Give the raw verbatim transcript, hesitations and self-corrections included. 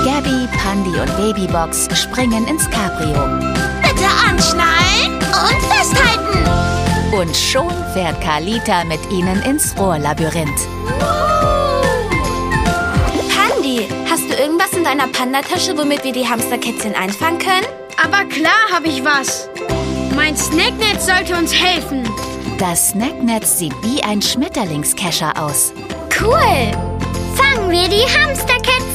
Gabby, Pandi und Babybox springen ins Cabrio. Bitte anschnallen und festhalten. Und schon fährt Carlita mit ihnen ins Rohrlabyrinth. Pandi, hast du irgendwas in deiner Pandatasche, womit wir die Hamsterkätzchen einfangen können? Aber klar habe ich was. Mein Snacknetz sollte uns helfen. Das Snacknetz sieht wie ein Schmetterlingskächer aus. Cool. Fangen wir die Hamsterkätzchen.